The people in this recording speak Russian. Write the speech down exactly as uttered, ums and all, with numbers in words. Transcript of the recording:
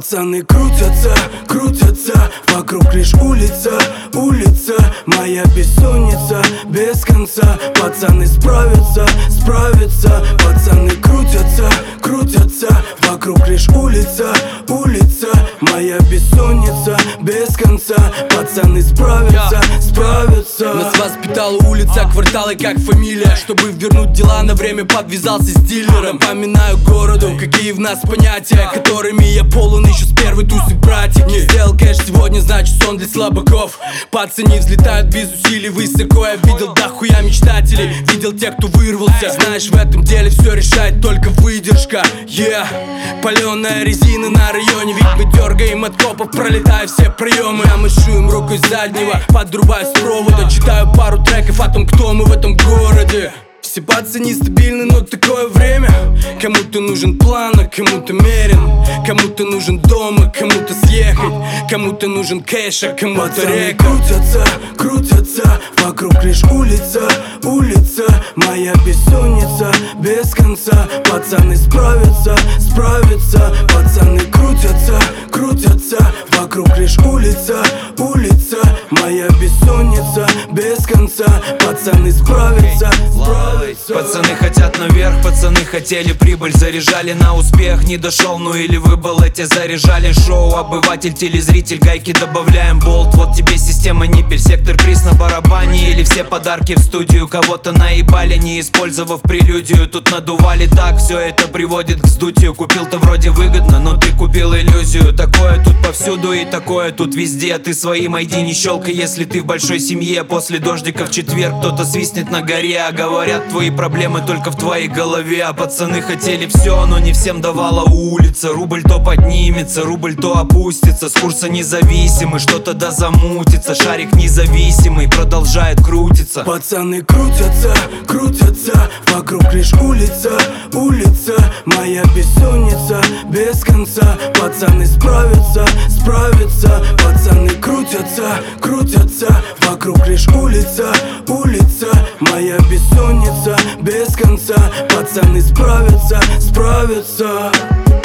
Пацаны крутятся, крутятся, вокруг лишь улица, улица. Моя бессонница без конца. Пацаны справятся, справятся. Пацаны крутятся, крутятся, вокруг лишь улица, улица. Моя бессонница без конца. Пацаны справятся, справятся. Нас воспитала улица, кварталы как фамилия. Чтобы вернуть дела, на время подвязался с дилером. Напоминаю городу, какие в нас понятия, которыми я полон еще с первой тусы братьев. Не сделал кэш сегодня, значит сон для слабаков. Пацаны взлетают без усилий высоко. Я видел дохуя мечтателей, видел тех, кто вырвался. Знаешь, в этом деле все решает только выдержка. Yeah. Паленая резина на районе, ведь мы дергаем от копов, пролетая все проемы. А мы шуем рукой заднего, подрубаю с провода. Читаю пару треков о том, кто мы в этом городе. Все пацаны нестабильны, но такое время. Кому-то нужен план, а кому-то мерен. Кому-то нужен дом, а кому-то съехать. Кому-то нужен кэш, а кому-то река. Крутятся, крутятся, вокруг лишь улица, улица. Моя бессонница без конца. Пацаны справятся, справятся. Пацаны крутятся, крутятся, вокруг лишь улица, улица. Моя бессонница без конца. Пацаны справятся, справятся. Пацаны хотят наверх, пацаны хотели прибыль. Заряжали на успех, не дошел, ну или выбыл. Эти заряжали шоу, обыватель, телезритель. Гайки добавляем болт, вот тебе система ниппель. Сектор приз на барабане или все подарки в студию. Кого-то наебали, не использовав прелюдию. Тут надували так, все это приводит к вздутию. Купил-то вроде выгодно, но ты купил иллюзию. Такое тут повсюду и такое тут везде. Ты своим ай ди не щелкай, если ты в большой семье. После дождика в четверг кто-то свистнет на горе. А говорят, твои проблемы только в твоей голове. А пацаны хотели все, но не всем давала улица. Рубль то поднимется, рубль то опустится. С курса независимый, что-то да замутится. Шарик независимый продолжает крутиться. Пацаны крутятся, крутятся, вокруг лишь улица, улица. Моя бессонница без конца. Пацаны справятся, справятся. Пацаны крутятся, крутятся, вокруг лишь улица, улица. Моя бессонница без конца. Пацаны справятся, справятся.